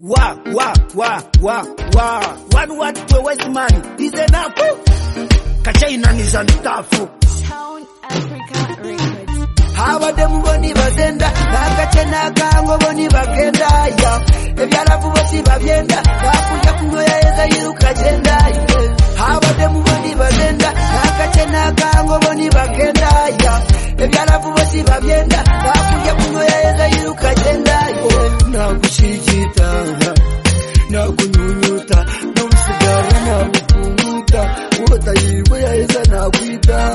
One word to West man is enough. Kachaina is on tafu. Town Africa Records. Hawa demu boni bazenda, nakachena kango boni bagenda ya. Ebyala fubosi babyenda, kakuja kunyoya eza yiruka jenda. Hawa demu boni bazenda, nakachena kango boni bagenda ya. Ebyala fubosi babyenda, kakuja kunyoya eza yiruka jenda. Na kushijita, na kunyunyuta, na usigara na kupunguta, wota yiwe ya eza na kuita.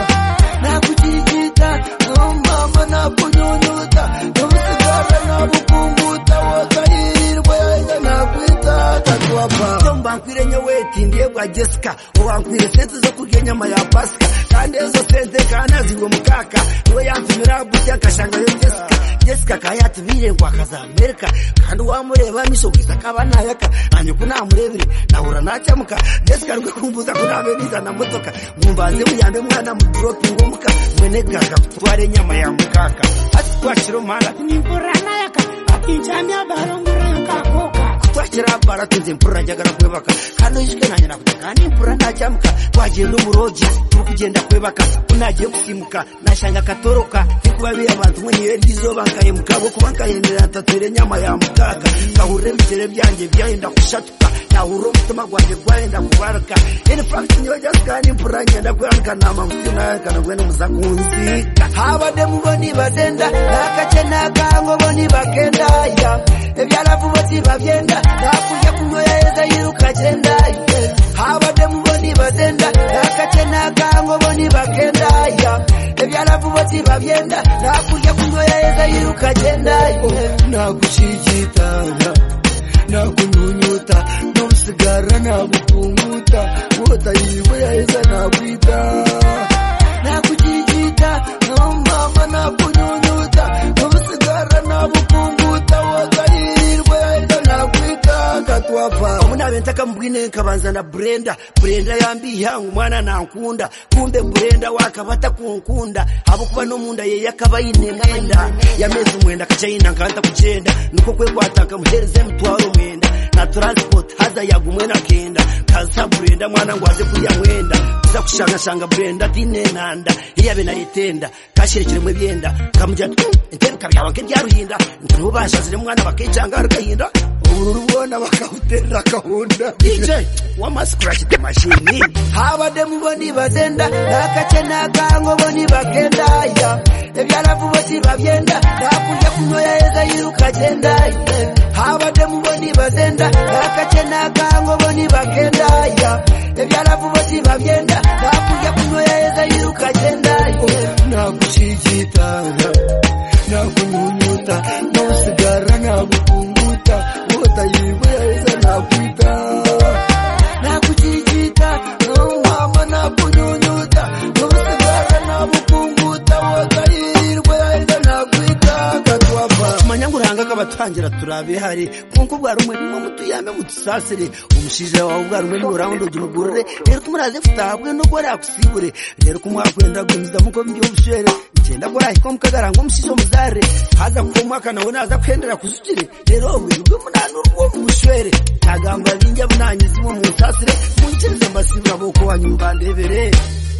Na kuchijita, no mama na kunyunyuta, no usigara na kupunguta, wota yiwe ya eza na kuita. Tatuapa Tomba nkwire nyeweti ndiye kwa Jessica, owankwire sente zo kurya nyama ya Pasika, kandi ezo sente kanaziwe mukaka, niwe yantumira bucya kashanga yo Jessica kayati bire ngo akaza Amerika, kandi wamureba mishokiza kabana yaka anyuko namurebire nahura nacamuka. Jessica rwe kumbuza kurabe niza na motoka, ngumbaze muyambe mwana mu dropping omuka mwene gaga kutware nyama ya mukaka. Ati twashiro mala nimpurana yaka akinjamya barongura yakakoka twakira baratunze mpura njagara kwebaka, kandi ishike nanye nakutaka nimpura nacamuka. Twagenda umuroji tukugenda kwebaka, unagiye kusimuka nashanga katoroka nikubabiye abantu mwenye rizoba nkaye mukabo kubankayendera tatere nyama ya mukaka. Kahure bicere byanjye byahenda kushatuka, nahuro mutuma gwanjye gwahenda kubaraka. In fact nyoja skani mpura nyenda kwanka nama mukina kana gwene muzakunzi. Hawa demu boni bazenda, nakachena kango boni bagenda ya. Ebyala fubosi babyenda, nakuja kunyoya eza yiruka jenda. Hawa demu boni bazenda, nakachena kango boni bagenda ya. Ebyala fubosi babyenda, nakuja kunyoya eza yiruka jenda. Na kushijita, na kunyunyuta, na usigara na kupunguta, wota yiwe ya eza na kuita. Na kuchijita, no mama na kunyunyuta, na usigara na kupunguta, wota yiwe ya eza na kuita. Katuapa Muna bentaka mbwine kabanza na Brenda yambi yangu mwana nankunda, kumbe Brenda wakabata kunkunda, habukuba no munda ye yakabayine mwenda yamezi mwenda kachaina nkanta kugenda, nuko kwe kwataka muhereze mtwaro mwenda na transport haza yagumwena kenda. Kaza Brenda mwana ngwaze kuya mwenda za kushanga Brenda tinenanda iyabe na yitenda kashirekire mwe byenda kamujya ntebe kabyabanke byaruhinda ntubasha zire mwana bakicanga rukahinda urubona bakawutera kahunda. DJ wama scratch the machine. Hawa demu boni bazenda, nakachena kango boni bagenda ya. Ebyala fubosi babyenda, nakuja kunyoya eza yiruka jenda. Hawa demu boni bazenda, nakachena kango boni bagenda ya. Ebyala fubosi babyenda, nakuja kunyoya eza yiruka jenda. Na kushijita, na kunyunyuta, na usigara na kupunguta, wota yiwe ya eza na kuita. Na kuchijita, no mama na kunyunyuta, no usigara na kupunguta, wota yiwe ya eza na kuita. Katuapa manyanguranga kabatangira turabe hari kunko bwari umwe mu mutuyame mutusasire umushije wawe bwari umwe mu round ugimugurire rero kumuraze futabwe no gora akusibure rero kumwakwenda gumiza muko mbyubushere ngenda gora iko mukagarango mushizo muzare haza kumwaka nawe naza kwendera kuzukire rero ubwo munanu rwo mushwere kagamba binjya bunanyizimo mu musasire munchirize mbasibira boko wanyumba ndebere.